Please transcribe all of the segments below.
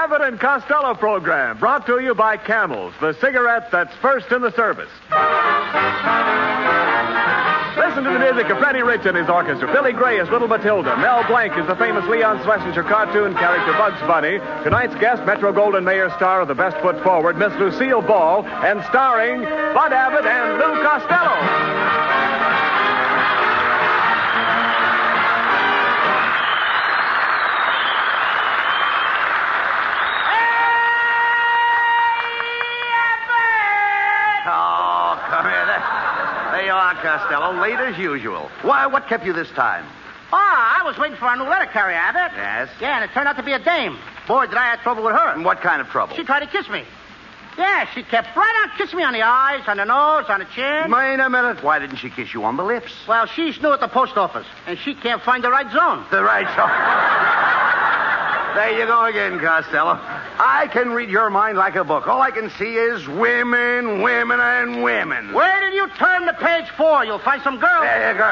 Abbott and Costello program, brought to you by Camels, the cigarette that's first in the service. Listen to the music of Freddie Rich and his orchestra. Billy Gray as Little Matilda. Mel Blanc is the famous Leon Schlesinger cartoon character Bugs Bunny. Tonight's guest, Metro-Goldwyn-Mayer star of The Best Foot Forward, Miss Lucille Ball, and starring Bud Abbott and Lou Costello. Costello, late as usual. Why, what kept you this time? Oh, I was waiting for our new letter carrier, Abbott. Yes? Yeah, and it turned out to be a dame. Boy, did I have trouble with her. And what kind of trouble? She tried to kiss me. Yeah, she kept right on kissing me on the eyes, on the nose, on the chin. Wait a minute. Why didn't she kiss you on the lips? Well, she's new at the post office, and she can't find the right zone. The right zone. There you go again, Costello. I can read your mind like a book. All I can see is women, women, and women. Where did you turn to page 4? You'll find some girls. There you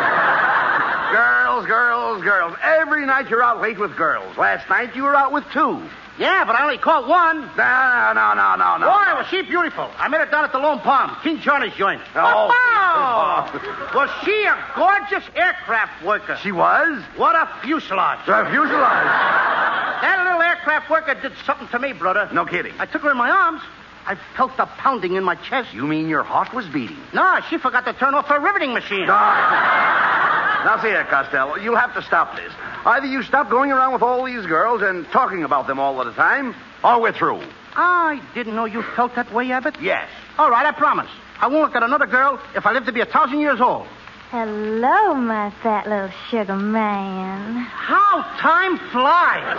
girls. Every night you're out late with girls. Last night you were out with 2. Yeah, but I only caught 1. No. Boy, was she beautiful. I met her down at the Lone Palm, King Johnny's joint. Oh. Was she a gorgeous aircraft worker? She was? What a fuselage. A fuselage? That little aircraft worker did something to me, brother. No kidding. I took her in my arms. I felt the pounding in my chest. You mean your heart was beating? No, she forgot to turn off her riveting machine. Now, see here, Costello, you'll have to stop this. Either you stop going around with all these girls and talking about them all the time, or we're through. I didn't know you felt that way, Abbott. Yes. All right, I promise. I won't look at another girl if I live to be 1,000 years old. Hello, my fat little sugar man. How time flies.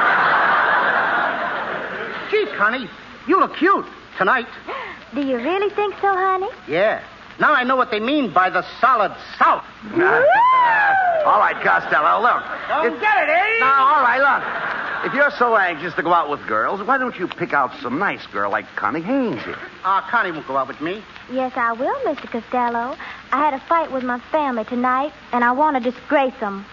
Gee, Connie, you look cute tonight. Do you really think so, honey? Yeah. Now I know what they mean by the solid South. All right, Costello, look. Don't get it, eh? Now, all right, look. If you're so anxious to go out with girls, why don't you pick out some nice girl like Connie Haynes here? Connie won't go out with me. Yes, I will, Mr. Costello. I had a fight with my family tonight, and I want to disgrace them.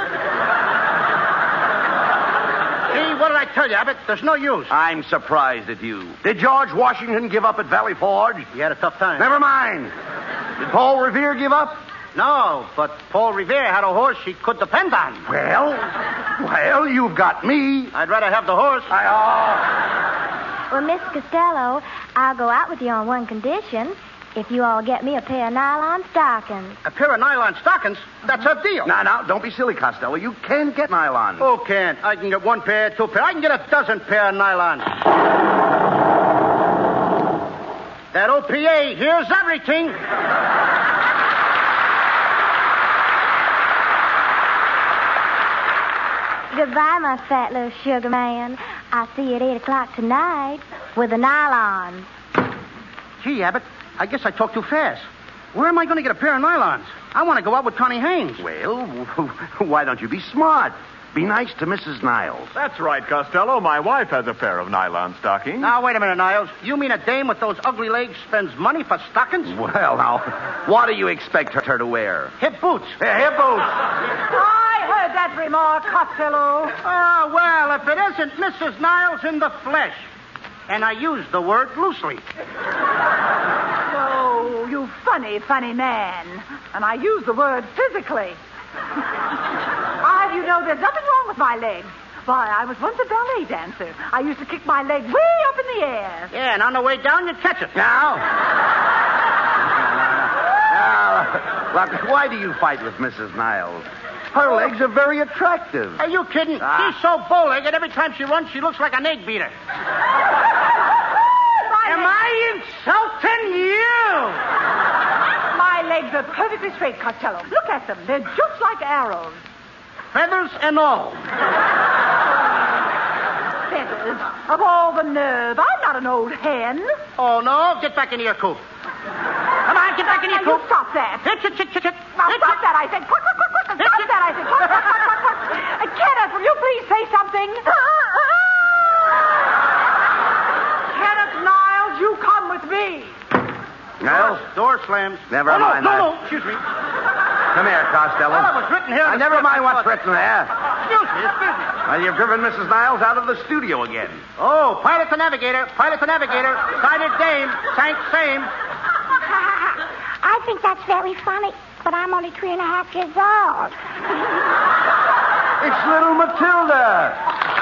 See, what did I tell you, Abbott? There's no use. I'm surprised at you. Did George Washington give up at Valley Forge? He had a tough time. Never mind. Did Paul Revere give up? No, but Paul Revere had a horse he could depend on. Well, you've got me. I'd rather have the horse. Well, Mr. Costello, I'll go out with you on one condition. If you all get me a pair of nylon stockings. A pair of nylon stockings? That's a deal. Now, don't be silly, Costello. You can get nylon. Who can't? I can get 1 pair, 2 pair. I can get a dozen pair of nylon. That OPA hears everything. Goodbye, my fat little sugar man. I'll see you at 8 o'clock tonight with the nylons. Gee, Abbott, I guess I talked too fast. Where am I going to get a pair of nylons? I want to go out with Connie Haynes. Well, why don't you be smart? Be nice to Mrs. Niles. That's right, Costello. My wife has a pair of nylon stockings. Now, wait a minute, Niles. You mean a dame with those ugly legs spends money for stockings? Well, now, what do you expect her to wear? Hip boots. Hip boots. I heard that remark, Costello. Oh, well, if it isn't Mrs. Niles in the flesh. And I use the word loosely. Oh, you funny man. And I use the word physically. You know, there's nothing wrong with my legs. Why, I was once a ballet dancer. I used to kick my leg way up in the air. Yeah, and on the way down, you'd catch it. Now, look, why do you fight with Mrs. Niles? Her legs are very attractive. Are you kidding? She's so bow-legged, every time she runs, she looks like an egg beater. Am I insulting you? My legs are perfectly straight, Costello. Look at them. They're just like arrows. Feathers and all. Feathers? Of all the nerve. I'm not an old hen. Oh, no? Get back into your coop. Come on, get back in your coop. Stop that. Hit. Now, stop that, I said. Quick. Stop that, I said. Quick. Kenneth, will you please say something? Kenneth Niles, you come with me. Niles? Door slams. Never mind. No. Excuse me. Come here, Costello. Well, it was written here. Never mind what's written there. Excuse me. Well, you've driven Mrs. Niles out of the studio again. Oh, pilot to navigator. Sighted dame. Sank same. I think that's very funny, but I'm only 3.5 years old. It's little Matilda.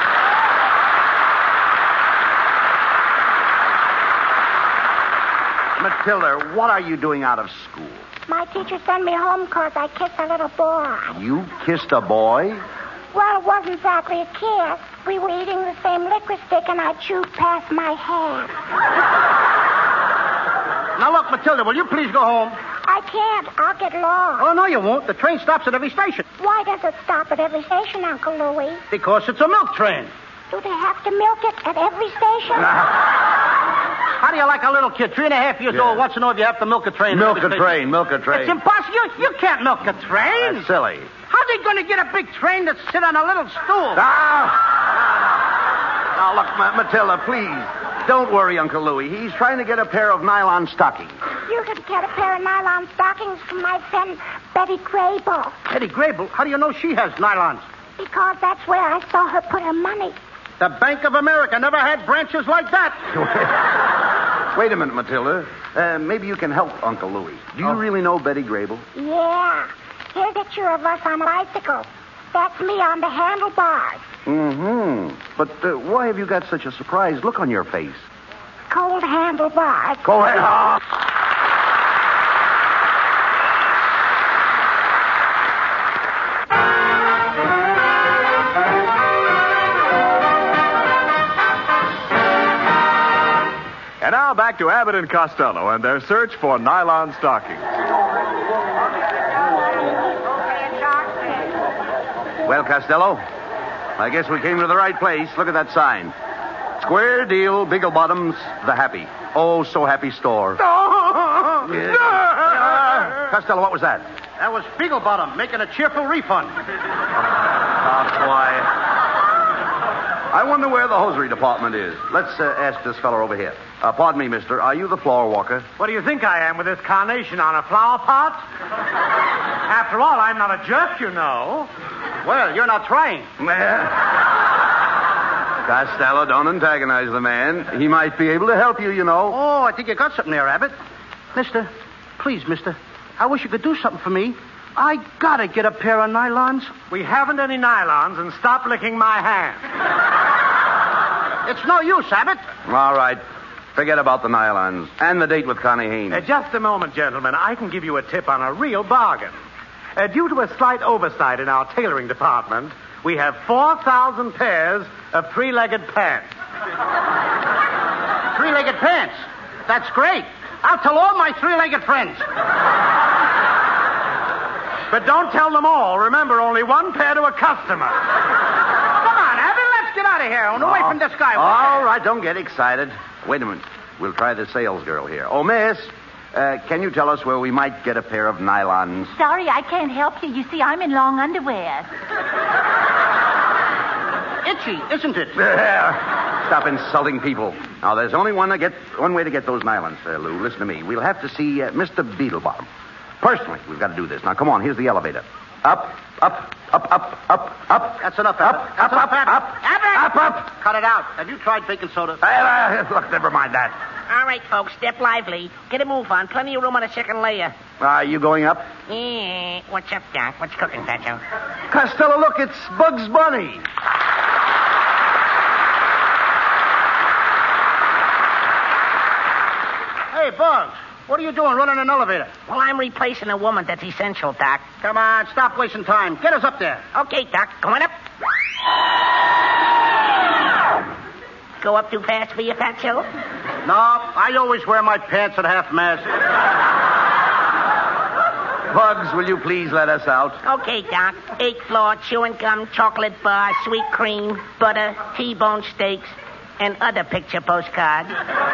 Matilda, what are you doing out of school? My teacher sent me home because I kissed a little boy. You kissed a boy? Well, it wasn't exactly a kiss. We were eating the same liquor stick, and I chewed past my hair. Now, look, Matilda, will you please go home? I can't. I'll get lost. Oh, no, you won't. The train stops at every station. Why does it stop at every station, Uncle Louie? Because it's a milk train. Do they have to milk it at every station? How do you like a little kid, 3.5 years old, wants to know if you have to milk a train? Milk a train. It's impossible. You can't milk a train. That's silly. How's he going to get a big train to sit on a little stool? Now, look, Matilda, please. Don't worry, Uncle Louie. He's trying to get a pair of nylon stockings. You could get a pair of nylon stockings from my friend Betty Grable. Betty Grable? How do you know she has nylons? Because that's where I saw her put her money. The Bank of America never had branches like that. Wait a minute, Matilda. Maybe you can help Uncle Louie. Do you really know Betty Grable? Yeah. Here's a picture of us on a bicycle. That's me on the handlebars. Mm-hmm. But why have you got such a surprised look on your face? Cold handlebars. Go ahead. And now back to Abbott and Costello and their search for nylon stockings. Well, Costello, I guess we came to the right place. Look at that sign. Square deal, Biggle Bottoms, the happy. Oh, so happy store. Costello, what was that? That was Beaglebottom making a cheerful refund. Quiet. I wonder where the hosiery department is. Let's ask this fellow over here. Pardon me, mister. Are you the floor walker? What do you think I am with this carnation on a flower pot? After all, I'm not a jerk, you know. Well, you're not trying. Costello, don't antagonize the man. He might be able to help you, you know. Oh, I think you got something there, Abbott. Mister, please, mister, I wish you could do something for me. I gotta get a pair of nylons. We haven't any nylons, and stop licking my hand. It's no use, Abbott. All right. Forget about the nylons and the date with Connie Haynes. Just a moment, gentlemen. I can give you a tip on a real bargain. Due to a slight oversight in our tailoring department, we have 4,000 pairs of three-legged pants. Three-legged pants? That's great. I'll tell all my three-legged friends. But don't tell them all. Remember, only one pair to a customer. Come on, Abbott, let's get out of here and away from this guy. All right, don't get excited. Wait a minute. We'll try the sales girl here. Oh, miss, can you tell us where we might get a pair of nylons? Sorry, I can't help you. You see, I'm in long underwear. Itchy, isn't it? Stop insulting people. Now, there's only one way to get those nylons, Lou. Listen to me. We'll have to see Mr. Beetlebottom. Personally, we've got to do this. Now, come on. Here's the elevator. Up. That's enough, Abbott. Up. Abbott! Cut it out. Have you tried baking soda? Look, never mind that. All right, folks, step lively. Get a move on. Plenty of room on the second layer. Are you going up? Yeah. What's up, Doc? What's cooking, Pacho? Costello, look, it's Bugs Bunny. Hey, Bugs, what are you doing running an elevator? Well, I'm replacing a woman. That's essential, Doc. Come on, stop wasting time. Get us up there. Okay, Doc. Going up. Go up too fast for you, Pacho? No, I always wear my pants at half-mast. Bugs, will you please let us out? Okay, Doc. 8th floor, chewing gum, chocolate bar, sweet cream, butter, T-bone steaks, and other picture postcards.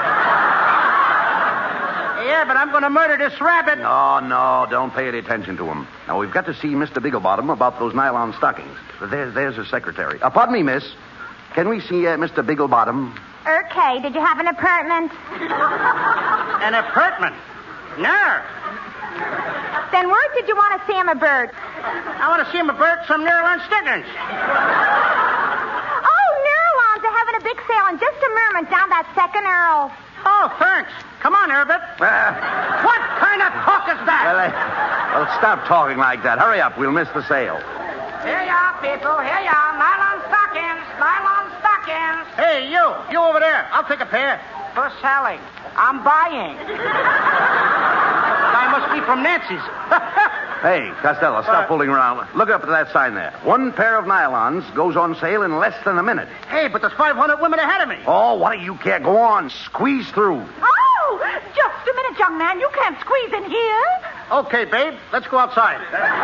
Yeah, but I'm going to murder this rabbit. No, don't pay any attention to him. Now, we've got to see Mr. Bigglebottom about those nylon stockings. There's his secretary. Pardon me, miss. Can we see Mr. Bigglebottom? Okay, did you have an apartment? An apartment? No. Then where did you want to see him a bird? I want to see him a bird some nylon stockings. sale in just a moment down that second arrow. Oh, thanks. Come on, Herbert. What kind of talk is that? Well, stop talking like that. Hurry up. We'll miss the sale. Here you are, people. Here you are. Nylon stockings. Nylon stockings. Hey, you. You over there. I'll take a pair. For selling. I'm buying. Guy must be from Nancy's. Hey, Costello, stop fooling around. Look up at that sign there. One pair of nylons goes on sale in less than a minute. Hey, but there's 500 women ahead of me. Oh, what do you care? Go on. Squeeze through. Oh, just a minute, young man. You can't squeeze in here. Okay, babe. Let's go outside.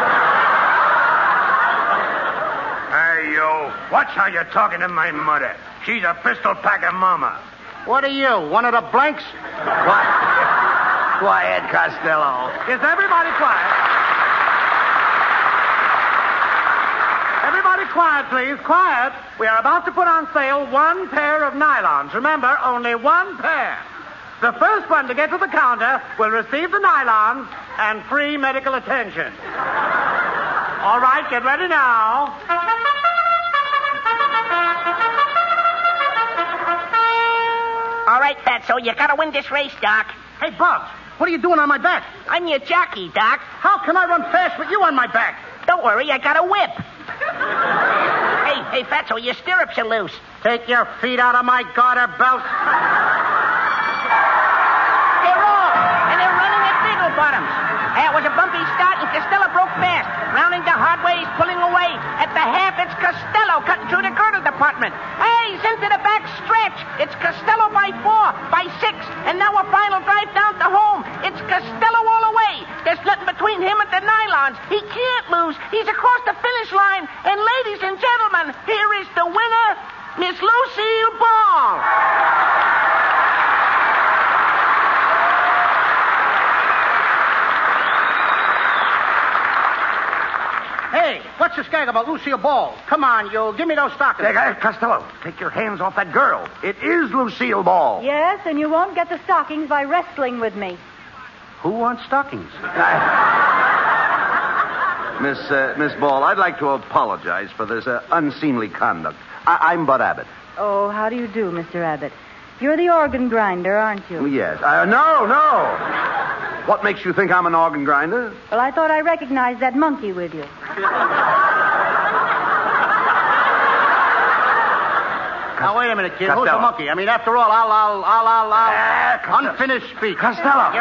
Hey, you. Watch how you're talking to my mother. She's a pistol-packing mama. What are you, one of the blanks? Quiet, Costello. Is everybody quiet? Everybody quiet, please. Quiet. We are about to put on sale one pair of nylons. Remember, only one pair. The first one to get to the counter will receive the nylons and free medical attention. All right, get ready now. All right, Fatso, you gotta win this race, Doc. Hey, Bugs, what are you doing on my back? I'm your jockey, Doc. How can I run fast with you on my back? Don't worry, I got a whip. Hey, Fatso, your stirrups are loose. Take your feet out of my garter belt. They're off, and they're running at Beagle Bottoms. It was a bumpy start, and Costello broke fast. Rounding the hard way, he's pulling away. At the half, it's Costello cutting through the girdle department. Hey, he's into the back stretch. It's Costello by 4, by 6, and now a final drive down to home. It's Costello all the way. There's nothing between him and the nylons. He can't lose. He's across the finish line. And ladies and gentlemen, here is the winner, Miss Lucille Ball. Hey, what's this gag about Lucille Ball? Come on, you. Give me those stockings. Hey, Costello, take your hands off that girl. It is Lucille Ball. Yes, and you won't get the stockings by wrestling with me. Who wants stockings? Miss Ball, I'd like to apologize for this unseemly conduct. I'm Bud Abbott. Oh, how do you do, Mr. Abbott? You're the organ grinder, aren't you? Yes. No. What makes you think I'm an organ grinder? Well, I thought I recognized that monkey with you. Now, wait a minute, kid. Costello. Who's the monkey? I mean, after all, I'll unfinished speech. Costello.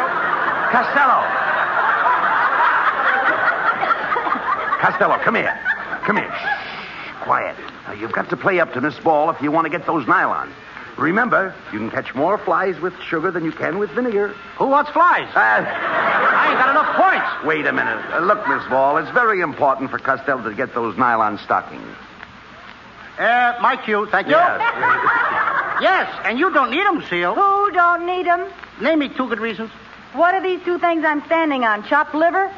Costello, come here. Shh, quiet. Now, you've got to play up to Miss Ball if you want to get those nylons. Remember, you can catch more flies with sugar than you can with vinegar. Who wants flies? I ain't got enough points. Wait a minute. Look, Miss Ball, it's very important for Costello to get those nylon stockings. My cue, thank you. Yes. Yes, and you don't need them, Seal. Who don't need them? Name me 2 good reasons. What are these 2 things I'm standing on? Chopped liver?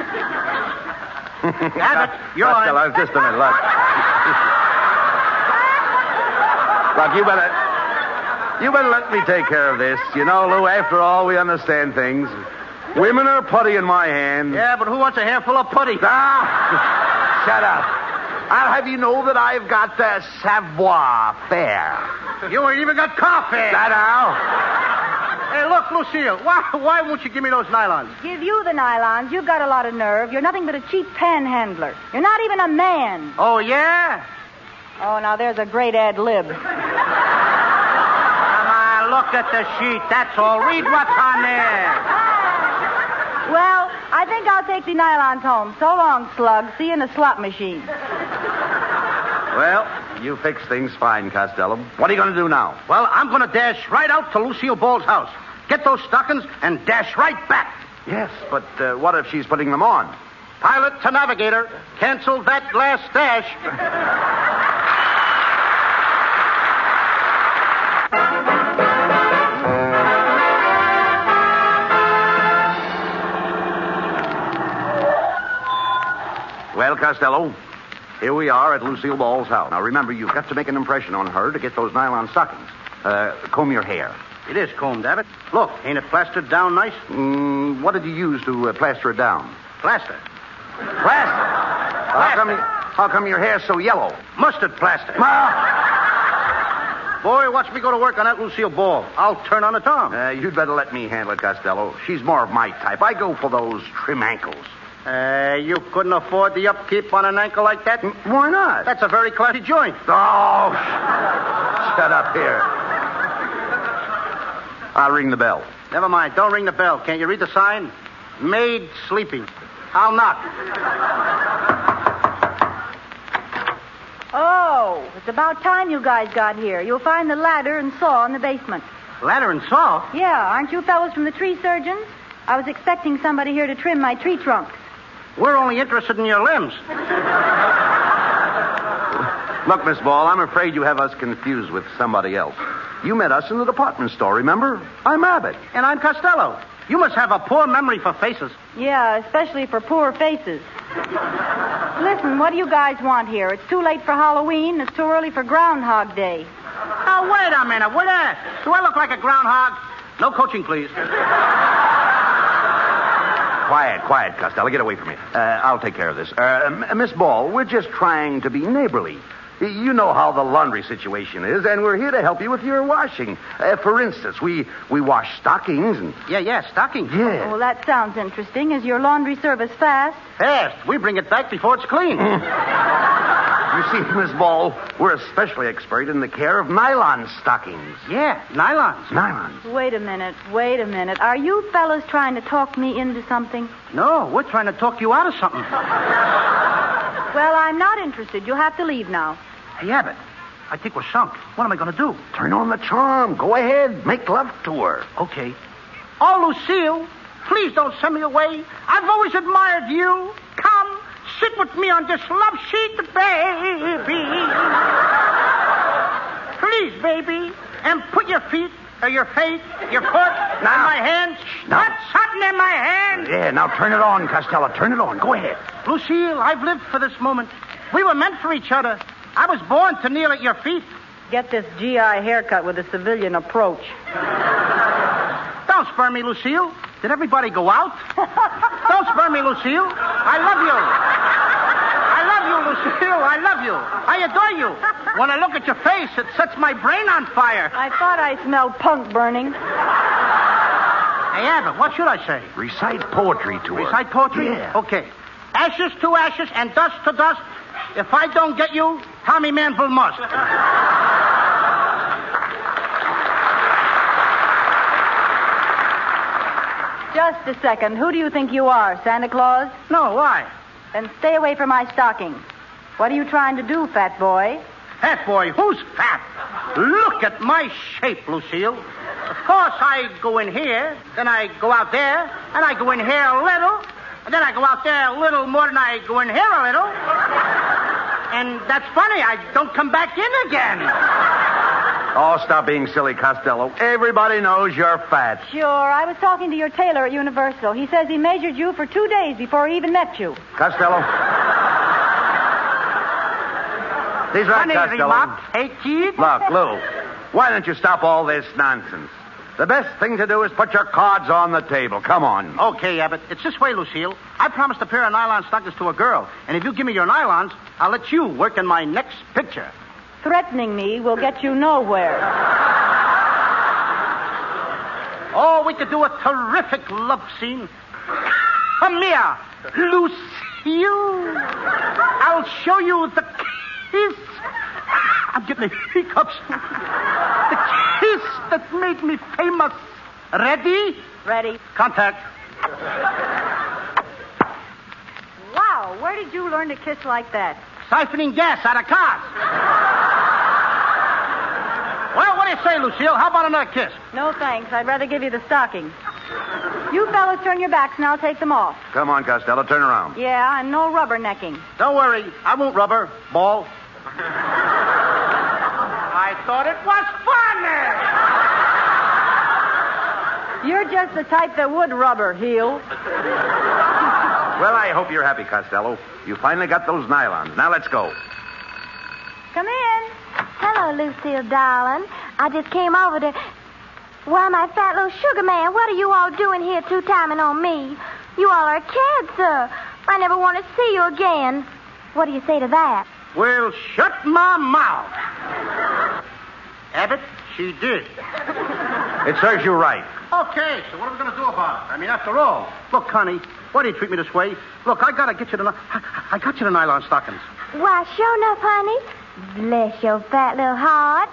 Abbott, you're Costello, on. just a minute, look. Look, you better let me take care of this. You know, Lou, after all, we understand things. Women are putty in my hand. Yeah, but who wants a handful of putty? Ah, shut up. I'll have you know that I've got the savoir faire. You ain't even got coffee. Now. Hey, look, Lucille, why won't you give me those nylons? Give you the nylons. You've got a lot of nerve. You're nothing but a cheap panhandler. You're not even a man. Oh, yeah? Oh, now there's a great ad lib. Come on, look at the sheet. That's all. Read what's on there. Well, I think I'll take the nylons home. So long, slug. See you in the slot machine. Well, you fix things fine, Costello. What are you going to do now? Well, I'm going to dash right out to Lucille Ball's house. Get those stockings and dash right back. Yes, but what if she's putting them on? Pilot to navigator. Cancel that last dash. Well, Costello, here we are at Lucille Ball's house. Now, remember, you've got to make an impression on her to get those nylon stockings. Comb your hair. It is combed, Abbott. Look, ain't it plastered down nice? What did you use to plaster it down? Plaster. How come your hair's so yellow? Mustard plaster. Boy, watch me go to work on that Lucille Ball. I'll turn on the Tom. You'd better let me handle it, Costello. She's more of my type. I go for those trim ankles. You couldn't afford the upkeep on an ankle like that? Why not? That's a very classy joint. Oh, shut up here. I'll ring the bell. Never mind. Don't ring the bell. Can't you read the sign? Maid sleeping. I'll knock. Oh, it's about time you guys got here. You'll find the ladder and saw in the basement. Ladder and saw? Yeah, aren't you fellows from the tree surgeons? I was expecting somebody here to trim my tree trunks. We're only interested in your limbs. Look, Miss Ball, I'm afraid you have us confused with somebody else. You met us in the department store, remember? I'm Abbott. And I'm Costello. You must have a poor memory for faces. Yeah, especially for poor faces. Listen, what do you guys want here? It's too late for Halloween. It's too early for Groundhog Day. Now, wait a minute. Will I? Do I look like a groundhog? No coaching, please. Quiet, Costello. Get away from me. I'll take care of this. Miss Ball, we're just trying to be neighborly. You know how the laundry situation is, and we're here to help you with your washing. For instance, we wash stockings and... Yeah, stockings. Yeah. Well, that sounds interesting. Is your laundry service fast? Fast. We bring it back before it's clean. You see, Miss Ball, we're especially expert in the care of nylon stockings. Yeah, nylons. Nylons. Wait a minute. Are you fellas trying to talk me into something? No, we're trying to talk you out of something. Well, I'm not interested. You'll have to leave now. Hey, Abbott, I think we're sunk. What am I going to do? Turn on the charm. Go ahead. Make love to her. Okay. Oh, Lucille, please don't send me away. I've always admired you. Come, sit with me on this love sheet, baby. Please, baby. And put your feet, or your face, your foot in my hands. Now. Put something in my hand. Yeah, now turn it on, Costello. Turn it on. Go ahead. Lucille, I've lived for this moment. We were meant for each other. I was born to kneel at your feet. Get this GI haircut with a civilian approach. Don't spur me, Lucille. Did everybody go out? Don't spur me, Lucille. I love you. I love you, Lucille. I love you. I adore you. When I look at your face, it sets my brain on fire. I thought I smelled punk burning. Hey, Abbott, what should I say? Recite poetry to her. Recite poetry? Yeah. Okay. Ashes to ashes and dust to dust. If I don't get you, Tommy Manville must. Just a second. Who do you think you are, Santa Claus? No, why? Then stay away from my stockings. What are you trying to do, fat boy? Fat boy? Who's fat? Look at my shape, Lucille. Of course, I go in here, then I go out there, and I go in here a little, and then I go out there a little more than I go in here a little. And that's funny, I don't come back in again. Oh, stop being silly, Costello. Everybody knows you're fat. Sure. I was talking to your tailor at Universal. He says he measured you for 2 days before he even met you. Costello. He's right, Funny Costello. remark. Hey, kid. Look, Lou, why don't you stop all this nonsense? The best thing to do is put your cards on the table. Come on. Okay, Abbott. It's this way, Lucille. I promised a pair of nylon stockings to a girl. And if you give me your nylons, I'll let you work in my next picture. Threatening me will get you nowhere. Oh, we could do a terrific love scene. Come here, Lucille. I'll show you the kiss. I'm getting the hiccups. The kiss that made me famous. Ready? Ready. Contact. Wow, where did you learn to kiss like that? Siphoning gas out of cars. Well, what do you say, Lucille? How about another kiss? No, thanks. I'd rather give you the stockings. You fellas turn your backs and I'll take them off. Come on, Costello. Turn around. Yeah, and no rubbernecking. Don't worry. I won't rubber. Ball. I thought it was funny. You're just the type that would rubber, heel. Well, I hope you're happy, Costello. You finally got those nylons. Now let's go. Come in. Hello, Lucille, darling. I just came over to... Why, my fat little sugar man, what are you all doing here two-timing on me? You all are kids, sir. I never want to see you again. What do you say to that? Well, shut my mouth. Abbott, she did. It serves you right. Okay, so what are we going to do about it? I mean, after all, look, Connie, why do you treat me this way? Look, I got to get you I got you the nylon stockings. Why, sure enough, honey. Bless your fat little heart.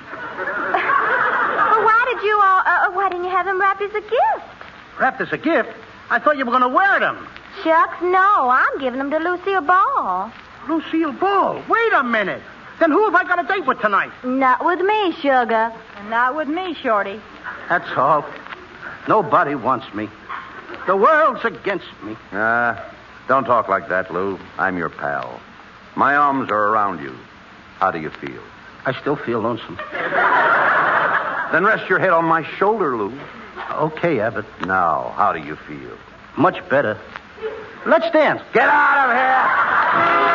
Well, why didn't you have them wrapped as a gift? Wrapped as a gift? I thought you were going to wear them. Shucks, no. I'm giving them to Lucille Ball. Lucille Ball? Wait a minute. Then who have I got a date with tonight? Not with me, sugar. And not with me, Shorty. That's all. Nobody wants me. The world's against me. Don't talk like that, Lou. I'm your pal. My arms are around you. How do you feel? I still feel lonesome. Then rest your head on my shoulder, Lou. Okay, Abbott. Now, how do you feel? Much better. Let's dance. Get out of here!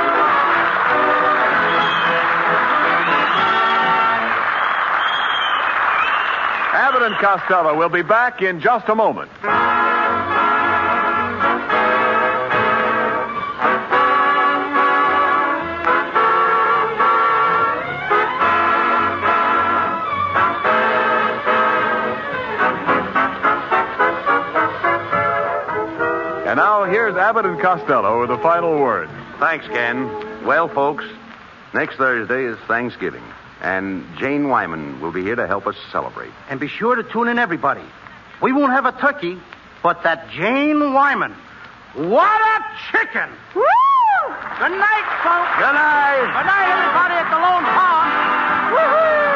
Abbott and Costello will be back in just a moment. And now here's Abbott and Costello with the final word. Thanks, Ken. Well, folks, next Thursday is Thanksgiving, and Jane Wyman will be here to help us celebrate. And be sure to tune in, everybody. We won't have a turkey, but that Jane Wyman. What a chicken! Woo! Good night, folks. Good night. Good night, everybody at the Lone Pond. Woohoo!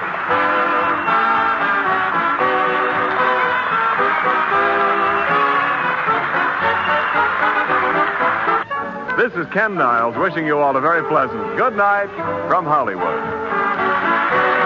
This is Ken Niles wishing you all a very pleasant good night from Hollywood.